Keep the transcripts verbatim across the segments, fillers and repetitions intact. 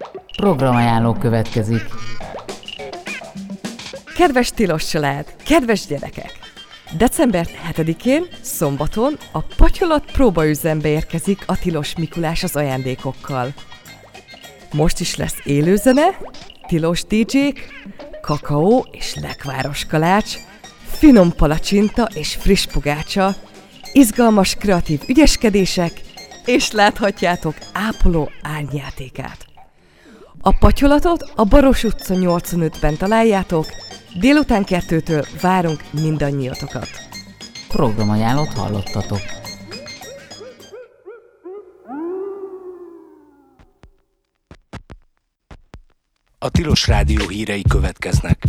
Programajánló következik. Kedves tilos család, kedves gyerekek! december hetedikén, szombaton a Patyolat próbaüzembe érkezik a Tilos Mikulás az ajándékokkal. Most is lesz élőzene, tilos dé dzsék, kakaó és lekváros kalács, finom palacsinta és friss pogácsa, izgalmas kreatív ügyeskedések, és láthatjátok ápoló árnyjátékát. A Patyolatot a Baros utca nyolcvanötben találjátok, délután kettőtől várunk mindannyiatokat. Programajánlót hallottatok. A Tilos Rádió hírei következnek.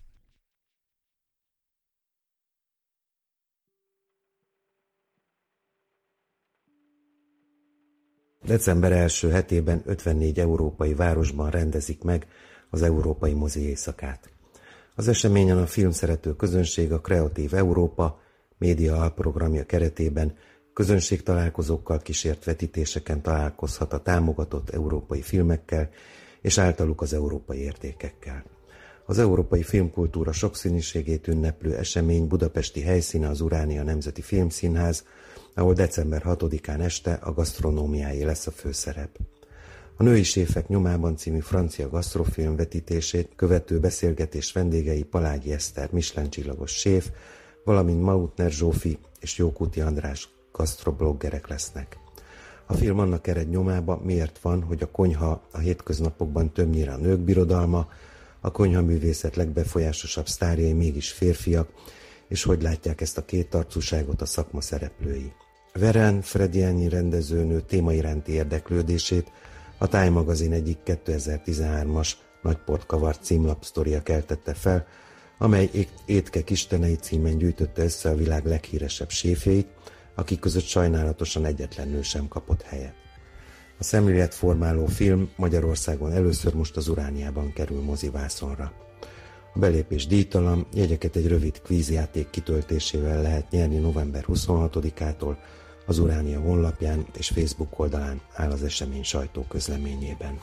December első hetében ötvennégy európai városban rendezik meg az Európai Mozi Éjszakát. Az eseményen a filmszerető közönség a Kreatív Európa média alprogramja keretében közönségtalálkozókkal kísért vetítéseken találkozhat a támogatott európai filmekkel és általuk az európai értékekkel. Az európai filmkultúra sokszínűségét ünneplő esemény budapesti helyszíne az Uránia Nemzeti Filmszínház, ahol december hatodikán este a gasztronómiáé lesz a főszerep. A Női séfek nyomában című francia gasztrofilm vetítését követő beszélgetés vendégei Palágyi Eszter Michelin-csillagos séf, valamint Mautner Zsófi és Jókuti András gasztrobloggerek lesznek. A film annak ered nyomába, miért van, hogy a konyha a hétköznapokban többnyire a nők birodalma, a konyhaművészet legbefolyásosabb sztárjai mégis férfiak, és hogy látják ezt a kétarcúságot a szakma szereplői. Veren Frediani rendezőnő téma iránti érdeklődését a Time magazin egyik kétezer-tizenhármas Nagyport kavart címlapsztoria keltette fel, amely Étkek istenei címen gyűjtötte össze a világ leghíresebb séfjeit, akik között sajnálatosan egyetlen nő sem kapott helyet. A szemléletformáló film Magyarországon először most az Urániában kerül mozivászonra. A belépés díjtalan, jegyeket egy rövid kvízjáték kitöltésével lehet nyerni november huszonhatodikától, az Uránia honlapján és Facebook oldalán áll az esemény sajtóközleményében.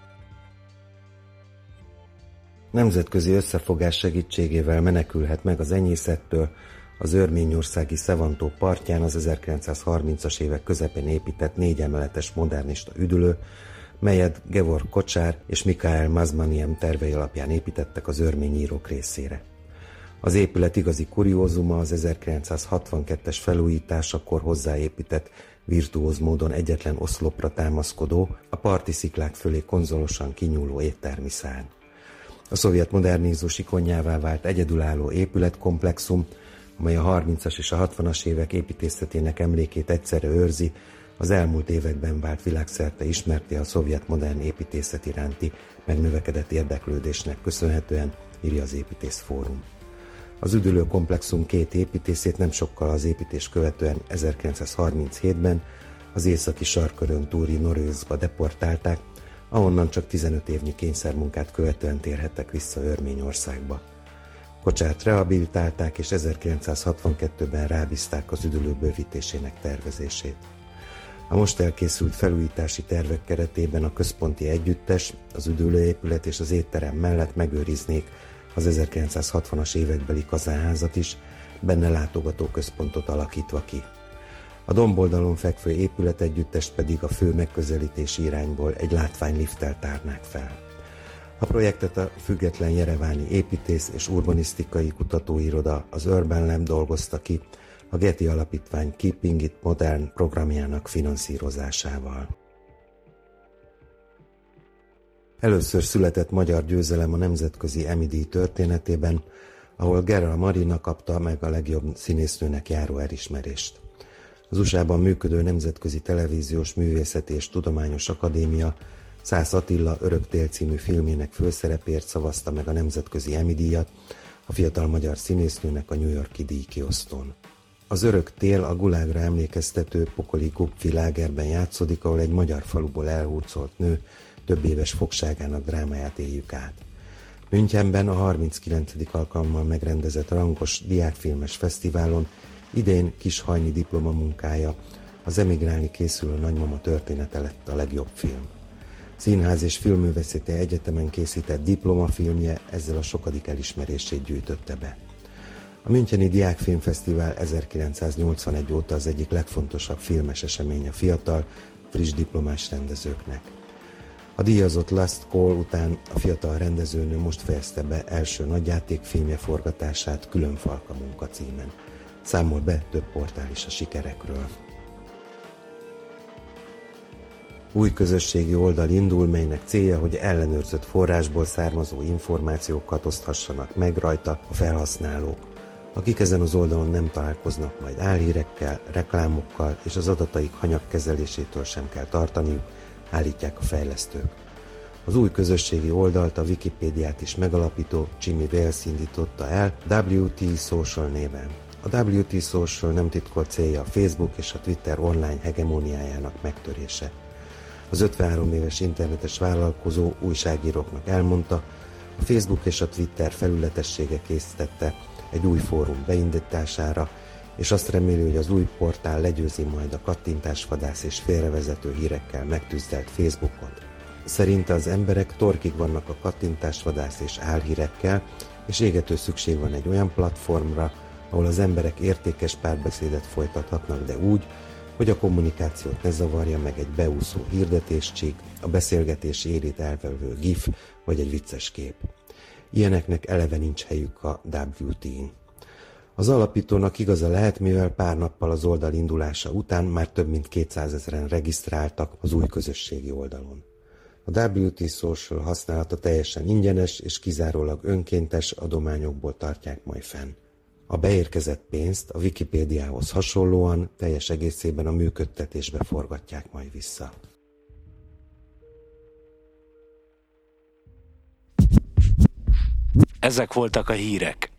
Nemzetközi összefogás segítségével menekülhet meg az enyészettől az örményországi Szevantó partján az ezerkilencszázharmincas évek közepén épített négyemeletes modernista üdülő, melyet Gevorg Kocsár és Mikael Mazmaniem tervei alapján építettek az örmény írók részére. Az épület igazi kuriózuma az ezerkilencszázhatvankettes felújításakor hozzáépített, virtuóz módon egyetlen oszlopra támaszkodó, a parti sziklák fölé konzolosan kinyúló éttermi szárny. A szovjet modernizmus ikonjává vált egyedülálló épületkomplexum, amely a harmincas és a hatvanas évek építészetének emlékét egyszerre őrzi, az elmúlt években vált világszerte ismerté a szovjet modern építészet iránti megnövekedett érdeklődésnek köszönhetően, írja az Építészfórum. Az üdülő komplexum két építészét nem sokkal az építés követően ezerkilencszázharminchétben az északi sarkkörön túli Norőszba deportálták, ahonnan csak tizenöt évnyi kényszermunkát követően térhettek vissza Örményországba. Kocsárt rehabilitálták és ezerkilencszázhatvankettőben rábízták az üdülő bővítésének tervezését. A most elkészült felújítási tervek keretében a központi együttes, az üdülőépület és az étterem mellett megőriznék az ezerkilencszázhatvanas évekbeli kazánházat is, benne látogatóközpontot alakítva ki. A domboldalon fekvő épületegyüttest pedig a fő megközelítési irányból egy látványlifttel tárnák fel. A projektet a független jereváni építész és urbanisztikai kutatóiroda, az Urban Lab dolgozta ki, a Getty Alapítvány Keeping It Modern programjának finanszírozásával. Először született magyar győzelem a nemzetközi Emmy-díj történetében, ahol Gera Marina kapta meg a legjobb színésznőnek járó elismerést. Az u es á-ban működő Nemzetközi Televíziós Művészeti és Tudományos Akadémia Szász Attila Örök tél című filmjének főszerepért szavazta meg a nemzetközi Emmy-díjat a fiatal magyar színésznőnek a New York-i díjkiosztón. Az Örök tél a gulágra emlékeztető pokoli Gupfi lágerben játszódik, ahol egy magyar faluból elhurcolt nő több éves fogságának drámáját éljük át. Münchenben a harminckilencedik alkalommal megrendezett rangos diákfilmes fesztiválon idén Kishajni diplomamunkája, az Emigrálni készülő nagymama története lett a legjobb film. Színház és Filmművészeti Egyetemen készített diplomafilmje ezzel a sokadik elismerését gyűjtötte be. A Müncheni Diákfilmfesztivál ezerkilencszáznyolcvanegy óta az egyik legfontosabb filmes esemény a fiatal, friss diplomás rendezőknek. A díjazott Last Call után a fiatal rendezőnő most fejezte be első nagyjátékfilmje forgatását Külön Falka munka címen. Számol be több portál is a sikerekről. Új közösségi oldal indul, melynek célja, hogy ellenőrzött forrásból származó információkat oszthassanak meg rajta a felhasználók, akik ezen az oldalon nem találkoznak majd álhírekkel, reklámokkal, és az adataik hanyagkezelésétől sem kell tartaniuk, állítják a fejlesztők. Az új közösségi oldalt, a Wikipédiát is megalapító Jimmy Wales indította el dupla vé té Social néven. A dupla vé té Social nem titkolt célja a Facebook és a Twitter online hegemóniájának megtörése. Az ötvenhárom éves internetes vállalkozó újságíróknak elmondta, a Facebook és a Twitter felületessége készítette egy új fórum beindítására, és azt reméli, hogy az új portál legyőzi majd a kattintásvadász és félrevezető hírekkel megtüzdelt Facebookot. Szerinte az emberek torkig vannak a kattintásvadász és álhírekkel, és égető szükség van egy olyan platformra, ahol az emberek értékes párbeszédet folytathatnak, de úgy, hogy a kommunikációt ne zavarja meg egy beúszó hirdetéscsík, a beszélgetés élét elvevő gif vagy egy vicces kép. Ilyeneknek eleve nincs helyük a dupla vé té-n. Az alapítónak igaza lehet, mivel pár nappal az oldal indulása után már több mint kétszázezren regisztráltak az új közösségi oldalon. A dupla vé té Social használata teljesen ingyenes és kizárólag önkéntes adományokból tartják majd fenn. A beérkezett pénzt a Wikipédiához hasonlóan teljes egészében a működtetésbe forgatják majd vissza. Ezek voltak a hírek.